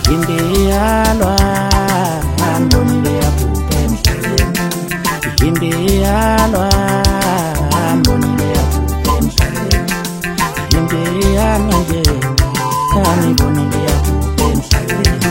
Indiyalwa ngibonile yabhubha emhlabeni. Indiyalwa ngibonile yabhubha emhlabeni. Indiyalwa nje ngibonile yabhubha emhlabeni.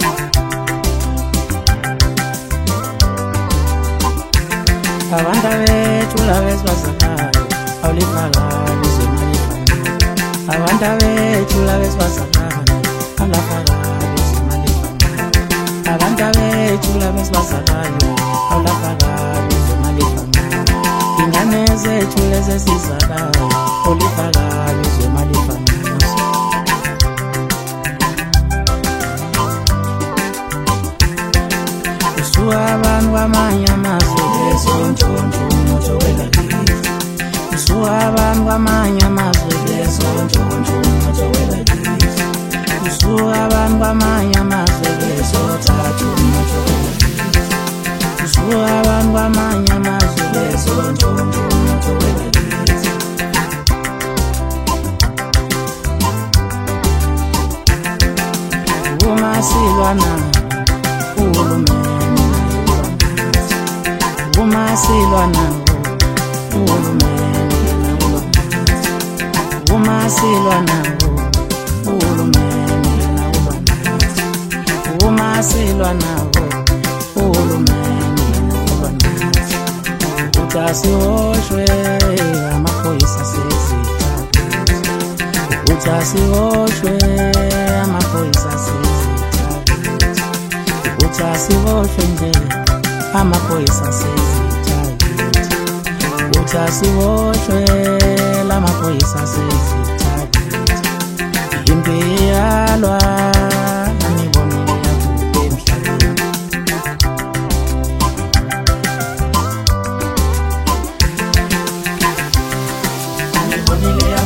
Abantu bethu laba esibazalayo awulifakali izwe malifanayo. Abantu bethu laba esibazalayo awulafakali izwe malifanayo. Abantu bethu laba esibazalayo awulafakali izwe malifanayo. Ingane zethu lezi esizalayo awulifakali izwe malifanayo. Usuka abantu kwamanye amazwe lezontshontsho umnotho welakithi. Usuka abantu kwamanye amazwe lezontshontsho umnotho welakithi. Usuka abantu kwamanye amazwe lezothatha umnotho welakithi. Usuka abantu kwamanye amazwe lezontshontsho umnotho welakithi. Uma silwana uhulumeni uma silwa nawo uhulumeni nawubanathi. Uma silwa nawo uhulumeni nawubanathi. Uma silwa nawo uhulumeni nawubanathi. Ukuthi asihoshwe amaphoyisa sezithatha. Ukuthi asihoshwe amaphoyisa sezithatha. Ukuthi asihoshwe nje amaphoyisa sezithatha. Ukuthi asihoshwe lamaphoyisa sezithatha. Indiyalwa ngibonile yabhubha emhlabeni. Ngibonile